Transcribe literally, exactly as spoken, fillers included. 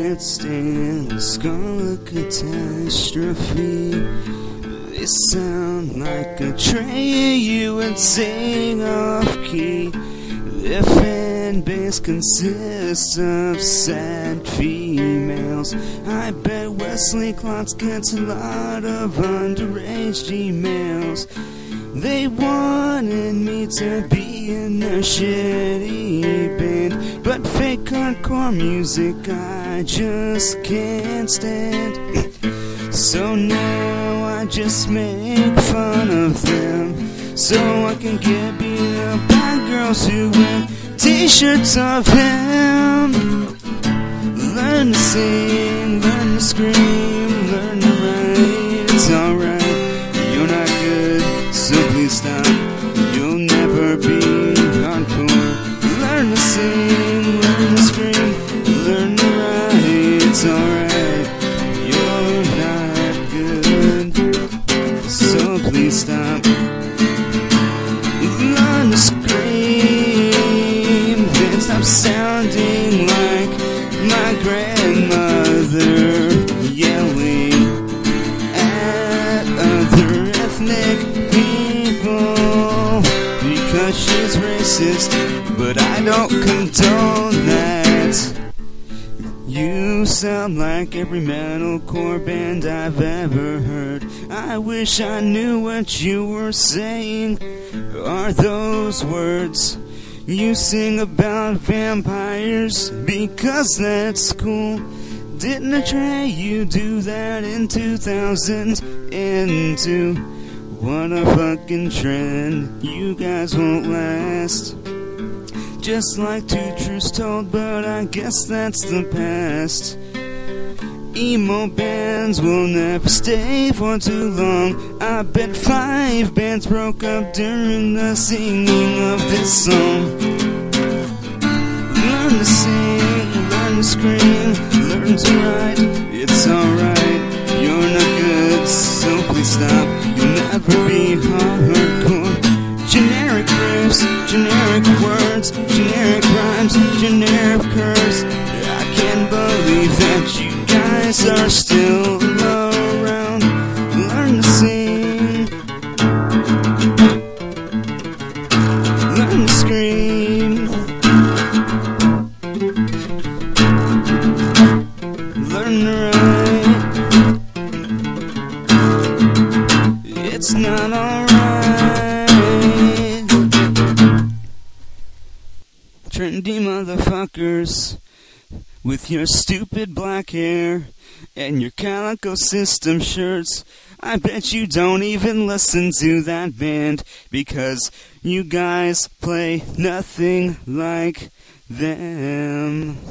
can't stand the scarlet catastrophe. They sound like a train you would sing off key. Their fan base consists of sad females. I bet Wesley Klotz gets a lot of underage emails. They wanted me to be in their shitty band, but fake hardcore music I just can't stand. So now I just make fun of them, so I can get beat up by girls who wear t-shirts of him. Learn to sing, learn to scream, learn to write. It's alright, you're not good, so please stop. You'll never be hardcore. Learn to sing, learn to scream, learn to write. It's alright, you're not good, so please stop. Learn to scream, then stop sounding like my grandmother yelling at other ethnic people because she's racist, but I don't condone that. You sound like every metalcore band I've ever heard. I wish I knew what you were saying. Are those words you sing about vampires because that's cool? Didn't Atreyu you do that in two thousand two? What a fucking trend, you guys won't last. Just like Two Truths Told, but I guess that's the past. Emo bands will never stay for too long. I bet five bands broke up during the singing of this song. Learn to sing, learn to scream, learn to write. It's alright, you're not good, so please stop. You'll never be hardcore. Generic riffs, generic words, generic rhymes, generic curves. I can't believe that you guys are still around. Learn to sing, learn to scream, learn to write. It's not alright. Trendy motherfuckers with your stupid black hair and your Calico System shirts. I bet you don't even listen to that band because you guys play nothing like them.